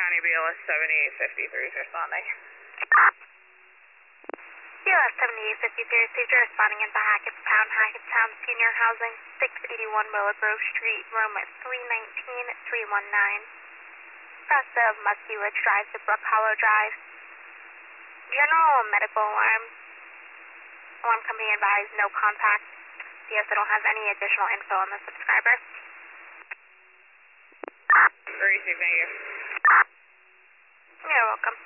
County BLS 7853 is responding. BLS 7853 received a responding into Hackettstown Senior Housing, 681 Willowgrove Street, room 319-319. South of Muskie Ridge Drive to Brook Hollow Drive. General medical alarm. Alarm company advised no contact. Yes, I don't have any additional info on the subscriber. Receive, thank you. You're welcome.